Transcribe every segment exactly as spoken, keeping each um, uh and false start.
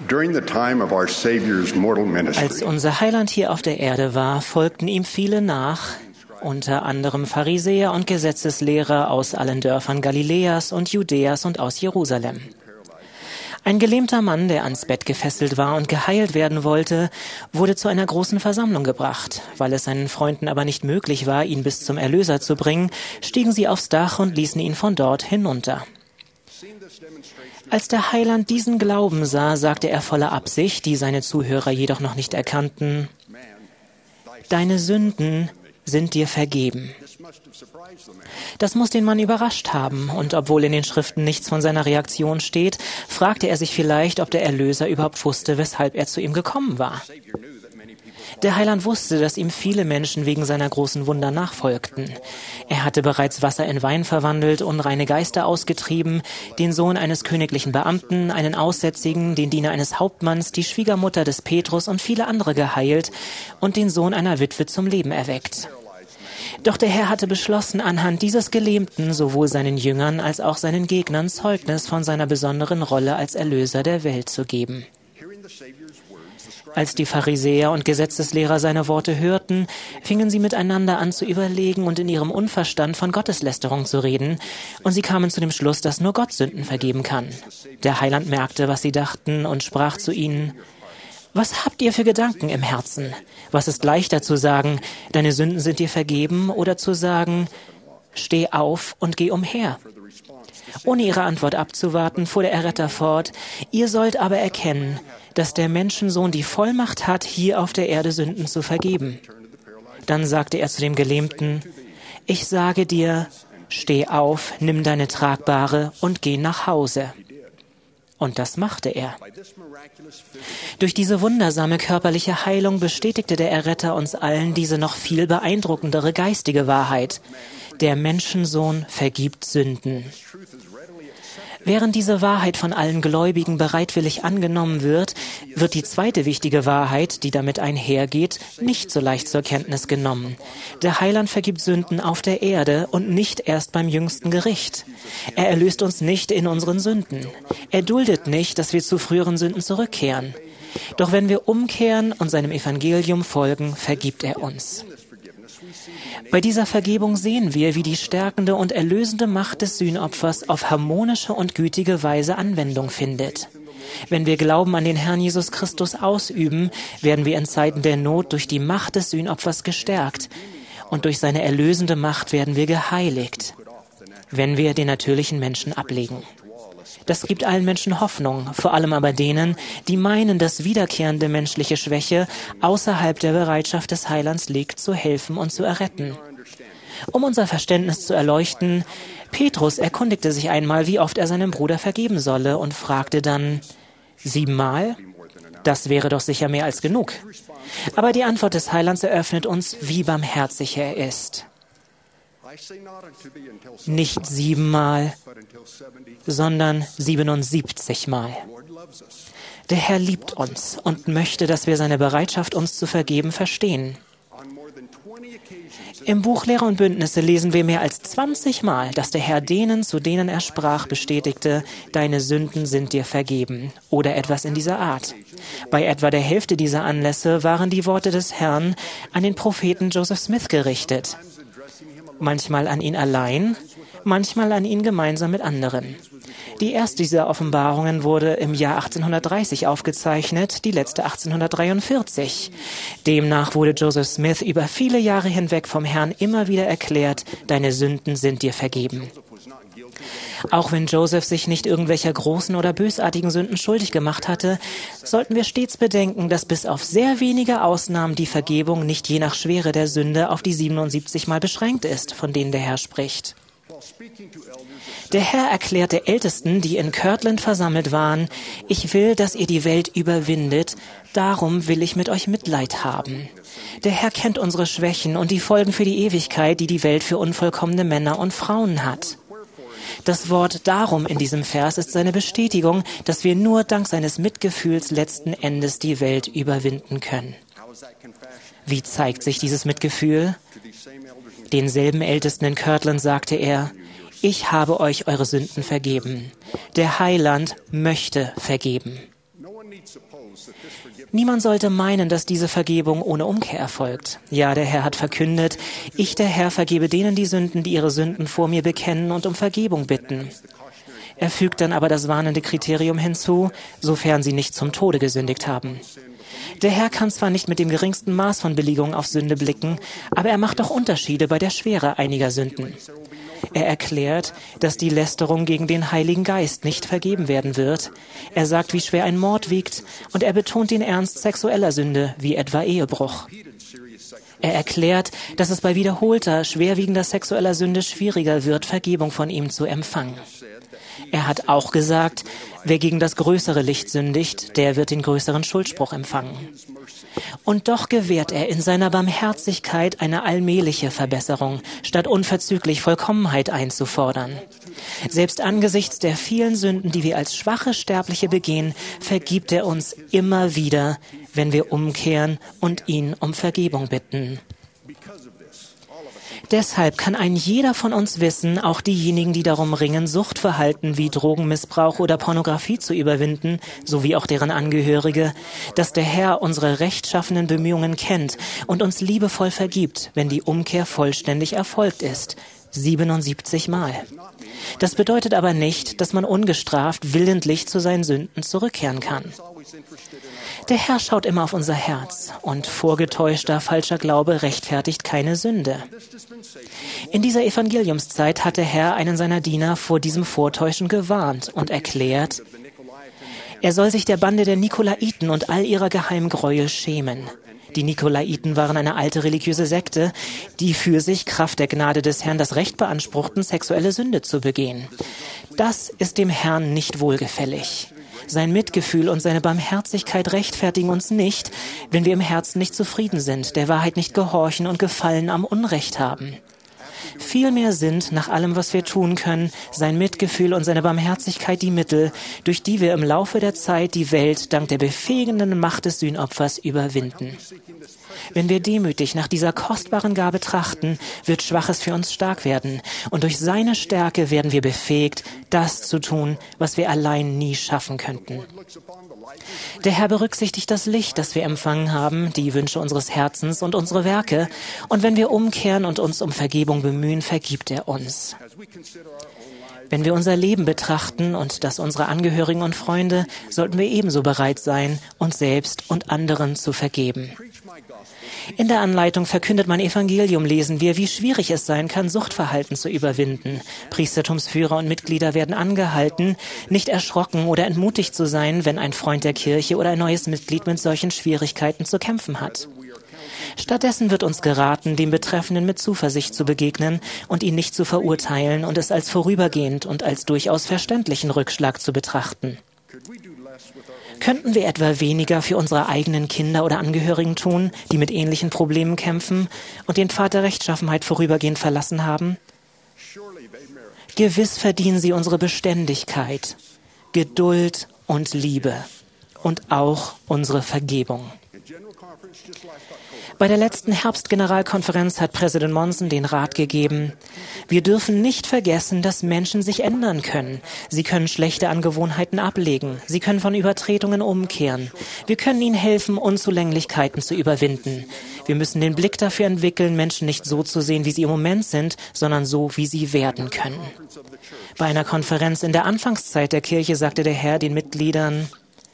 During the time of our Savior's mortal ministry, Als unser Heiland hier auf der Erde war, folgten ihm viele nach, unter anderem Pharisäer und Gesetzeslehrer aus allen Dörfern Galiläas und Judäas und aus Jerusalem. Ein gelähmter Mann, der ans Bett gefesselt war und geheilt werden wollte, wurde zu einer großen Versammlung gebracht. Weil es seinen Freunden aber nicht möglich war, ihn bis zum Erlöser zu bringen, stiegen sie aufs Dach und ließen ihn von dort hinunter. Als der Heiland diesen Glauben sah, sagte er voller Absicht, die seine Zuhörer jedoch noch nicht erkannten: Deine Sünden sind dir vergeben. Das muss den Mann überrascht haben, und obwohl in den Schriften nichts von seiner Reaktion steht, fragte er sich vielleicht, ob der Erlöser überhaupt wusste, weshalb er zu ihm gekommen war. Der Heiland wusste, dass ihm viele Menschen wegen seiner großen Wunder nachfolgten. Er hatte bereits Wasser in Wein verwandelt, unreine Geister ausgetrieben, den Sohn eines königlichen Beamten, einen Aussätzigen, den Diener eines Hauptmanns, die Schwiegermutter des Petrus und viele andere geheilt und den Sohn einer Witwe zum Leben erweckt. Doch der Herr hatte beschlossen, anhand dieses Gelähmten sowohl seinen Jüngern als auch seinen Gegnern Zeugnis von seiner besonderen Rolle als Erlöser der Welt zu geben. Als die Pharisäer und Gesetzeslehrer seine Worte hörten, fingen sie miteinander an zu überlegen und in ihrem Unverstand von Gotteslästerung zu reden, und sie kamen zu dem Schluss, dass nur Gott Sünden vergeben kann. Der Heiland merkte, was sie dachten, und sprach zu ihnen: Was habt ihr für Gedanken im Herzen? Was ist leichter zu sagen, deine Sünden sind dir vergeben, oder zu sagen, steh auf und geh umher? Ohne ihre Antwort abzuwarten, fuhr der Erretter fort: Ihr sollt aber erkennen, dass der Menschensohn die Vollmacht hat, hier auf der Erde Sünden zu vergeben. Dann sagte er zu dem Gelähmten: Ich sage dir, steh auf, nimm deine Tragbare und geh nach Hause. Und das machte er. Durch diese wundersame körperliche Heilung bestätigte der Erretter uns allen diese noch viel beeindruckendere geistige Wahrheit: Der Menschensohn vergibt Sünden. Während diese Wahrheit von allen Gläubigen bereitwillig angenommen wird, wird die zweite wichtige Wahrheit, die damit einhergeht, nicht so leicht zur Kenntnis genommen. Der Heiland vergibt Sünden auf der Erde und nicht erst beim jüngsten Gericht. Er erlöst uns nicht in unseren Sünden. Er duldet nicht, dass wir zu früheren Sünden zurückkehren. Doch wenn wir umkehren und seinem Evangelium folgen, vergibt er uns. Bei dieser Vergebung sehen wir, wie die stärkende und erlösende Macht des Sühnopfers auf harmonische und gütige Weise Anwendung findet. Wenn wir Glauben an den Herrn Jesus Christus ausüben, werden wir in Zeiten der Not durch die Macht des Sühnopfers gestärkt, und durch seine erlösende Macht werden wir geheiligt, wenn wir den natürlichen Menschen ablegen. Das gibt allen Menschen Hoffnung, vor allem aber denen, die meinen, dass wiederkehrende menschliche Schwäche außerhalb der Bereitschaft des Heilands liegt, zu helfen und zu erretten. Um unser Verständnis zu erleuchten: Petrus erkundigte sich einmal, wie oft er seinem Bruder vergeben solle, und fragte dann: Siebenmal? Das wäre doch sicher mehr als genug. Aber die Antwort des Heilands eröffnet uns, wie barmherzig er ist. Nicht siebenmal, sondern siebenundsiebzigmal. Der Herr liebt uns und möchte, dass wir seine Bereitschaft, uns zu vergeben, verstehen. Im Buch Lehre und Bündnisse lesen wir mehr als zwanzig Mal, dass der Herr denen, zu denen er sprach, bestätigte: Deine Sünden sind dir vergeben, oder etwas in dieser Art. Bei etwa der Hälfte dieser Anlässe waren die Worte des Herrn an den Propheten Joseph Smith gerichtet. Manchmal an ihn allein, manchmal an ihn gemeinsam mit anderen. Die erste dieser Offenbarungen wurde im Jahr achtzehnhundertdreißig aufgezeichnet, die letzte achtzehnhundertdreiundvierzig. Demnach wurde Joseph Smith über viele Jahre hinweg vom Herrn immer wieder erklärt: Deine Sünden sind dir vergeben. Auch wenn Joseph sich nicht irgendwelcher großen oder bösartigen Sünden schuldig gemacht hatte, sollten wir stets bedenken, dass bis auf sehr wenige Ausnahmen die Vergebung nicht je nach Schwere der Sünde auf die siebenundsiebzig Mal beschränkt ist, von denen der Herr spricht. Der Herr erklärte Ältesten, die in Kirtland versammelt waren: Ich will, dass ihr die Welt überwindet, darum will ich mit euch Mitleid haben. Der Herr kennt unsere Schwächen und die Folgen für die Ewigkeit, die die Welt für unvollkommene Männer und Frauen hat. Das Wort darum in diesem Vers ist seine Bestätigung, dass wir nur dank seines Mitgefühls letzten Endes die Welt überwinden können. Wie zeigt sich dieses Mitgefühl? Denselben Ältesten in Kirtland sagte er: Ich habe euch eure Sünden vergeben. Der Heiland möchte vergeben. Niemand sollte meinen, dass diese Vergebung ohne Umkehr erfolgt. Ja, der Herr hat verkündet, ich, der Herr, vergebe denen die Sünden, die ihre Sünden vor mir bekennen und um Vergebung bitten. Er fügt dann aber das warnende Kriterium hinzu, sofern sie nicht zum Tode gesündigt haben. Der Herr kann zwar nicht mit dem geringsten Maß von Billigung auf Sünde blicken, aber er macht auch Unterschiede bei der Schwere einiger Sünden. Er erklärt, dass die Lästerung gegen den Heiligen Geist nicht vergeben werden wird. Er sagt, wie schwer ein Mord wiegt, und er betont den Ernst sexueller Sünde, wie etwa Ehebruch. Er erklärt, dass es bei wiederholter, schwerwiegender sexueller Sünde schwieriger wird, Vergebung von ihm zu empfangen. Er hat auch gesagt, wer gegen das größere Licht sündigt, der wird den größeren Schuldspruch empfangen. Und doch gewährt er in seiner Barmherzigkeit eine allmähliche Verbesserung, statt unverzüglich Vollkommenheit einzufordern. Selbst angesichts der vielen Sünden, die wir als schwache Sterbliche begehen, vergibt er uns immer wieder, wenn wir umkehren und ihn um Vergebung bitten. Deshalb kann ein jeder von uns wissen, auch diejenigen, die darum ringen, Suchtverhalten wie Drogenmissbrauch oder Pornografie zu überwinden, sowie auch deren Angehörige, dass der Herr unsere rechtschaffenen Bemühungen kennt und uns liebevoll vergibt, wenn die Umkehr vollständig erfolgt ist. siebenundsiebzig Mal. Das bedeutet aber nicht, dass man ungestraft willentlich zu seinen Sünden zurückkehren kann. Der Herr schaut immer auf unser Herz, und vorgetäuschter, falscher Glaube rechtfertigt keine Sünde. In dieser Evangeliumszeit hat der Herr einen seiner Diener vor diesem Vortäuschen gewarnt und erklärt, er soll sich der Bande der Nikolaiten und all ihrer geheimen Gräuel schämen. Die Nikolaiten waren eine alte religiöse Sekte, die für sich Kraft der Gnade des Herrn das Recht beanspruchten, sexuelle Sünde zu begehen. Das ist dem Herrn nicht wohlgefällig. Sein Mitgefühl und seine Barmherzigkeit rechtfertigen uns nicht, wenn wir im Herzen nicht zufrieden sind, der Wahrheit nicht gehorchen und Gefallen am Unrecht haben. Vielmehr sind, nach allem, was wir tun können, sein Mitgefühl und seine Barmherzigkeit die Mittel, durch die wir im Laufe der Zeit die Welt dank der befähigenden Macht des Sühnopfers überwinden. Wenn wir demütig nach dieser kostbaren Gabe trachten, wird Schwaches für uns stark werden, und durch seine Stärke werden wir befähigt, das zu tun, was wir allein nie schaffen könnten. Der Herr berücksichtigt das Licht, das wir empfangen haben, die Wünsche unseres Herzens und unsere Werke, und wenn wir umkehren und uns um Vergebung bemühen, vergibt er uns. Wenn wir unser Leben betrachten und das unserer Angehörigen und Freunde, sollten wir ebenso bereit sein, uns selbst und anderen zu vergeben. In der Anleitung Verkündet mein Evangelium lesen wir, wie schwierig es sein kann, Suchtverhalten zu überwinden. Priestertumsführer und Mitglieder werden angehalten, nicht erschrocken oder entmutigt zu sein, wenn ein Freund der Kirche oder ein neues Mitglied mit solchen Schwierigkeiten zu kämpfen hat. Stattdessen wird uns geraten, dem Betreffenden mit Zuversicht zu begegnen und ihn nicht zu verurteilen und es als vorübergehend und als durchaus verständlichen Rückschlag zu betrachten. Könnten wir etwa weniger für unsere eigenen Kinder oder Angehörigen tun, die mit ähnlichen Problemen kämpfen und den Pfad der Rechtschaffenheit vorübergehend verlassen haben? Gewiss verdienen sie unsere Beständigkeit, Geduld und Liebe und auch unsere Vergebung. Bei der letzten Herbstgeneralkonferenz hat Präsident Monson den Rat gegeben, wir dürfen nicht vergessen, dass Menschen sich ändern können. Sie können schlechte Angewohnheiten ablegen. Sie können von Übertretungen umkehren. Wir können ihnen helfen, Unzulänglichkeiten zu überwinden. Wir müssen den Blick dafür entwickeln, Menschen nicht so zu sehen, wie sie im Moment sind, sondern so, wie sie werden können. Bei einer Konferenz in der Anfangszeit der Kirche sagte der Herr den Mitgliedern,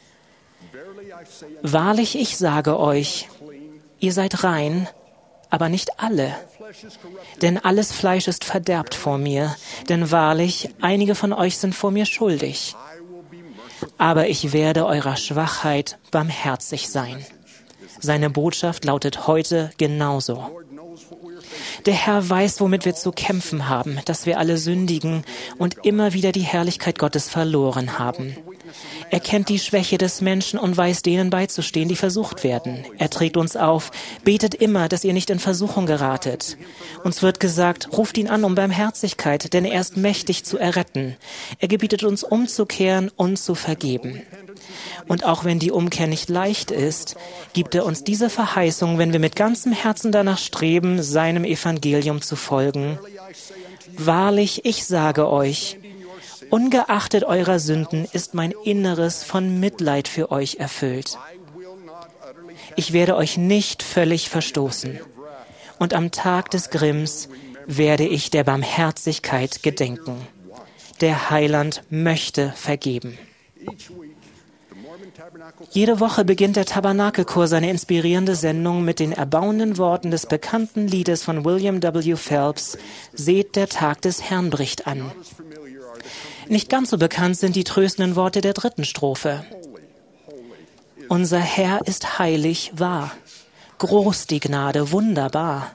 wahrlich, ich sage euch, ihr seid rein, aber nicht alle. Denn alles Fleisch ist verderbt vor mir. Denn wahrlich, einige von euch sind vor mir schuldig. Aber ich werde eurer Schwachheit barmherzig sein. Seine Botschaft lautet heute genauso. Der Herr weiß, womit wir zu kämpfen haben, dass wir alle sündigen und immer wieder die Herrlichkeit Gottes verloren haben. Er kennt die Schwäche des Menschen und weiß, denen beizustehen, die versucht werden. Er trägt uns auf, betet immer, dass ihr nicht in Versuchung geratet. Uns wird gesagt, ruft ihn an um Barmherzigkeit, denn er ist mächtig zu erretten. Er gebietet uns umzukehren und zu vergeben. Und auch wenn die Umkehr nicht leicht ist, gibt er uns diese Verheißung, wenn wir mit ganzem Herzen danach streben, seinem Evangelium zu folgen. Wahrlich, ich sage euch, Ungeachtet eurer Sünden ist mein Inneres von Mitleid für euch erfüllt. Ich werde euch nicht völlig verstoßen. Und am Tag des Grimms werde ich der Barmherzigkeit gedenken. Der Heiland möchte vergeben. Jede Woche beginnt der Tabernakelchor seine inspirierende Sendung mit den erbauenden Worten des bekannten Liedes von William W. Phelps, Seht, der Tag des Herrn bricht an. Nicht ganz so bekannt sind die tröstenden Worte der dritten Strophe. Unser Herr ist heilig wahr, groß die Gnade, wunderbar.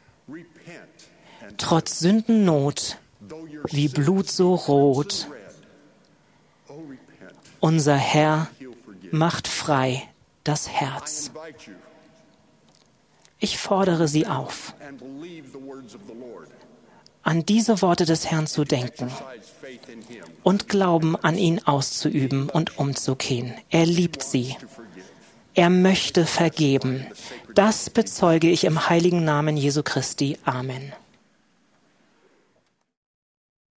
Trotz Sündennot, wie Blut so rot, unser Herr macht frei das Herz. Ich fordere Sie auf, an diese Worte des Herrn zu denken und Glauben an ihn auszuüben und umzukehren. Er liebt Sie. Er möchte vergeben. Das bezeuge ich im heiligen Namen Jesu Christi. Amen.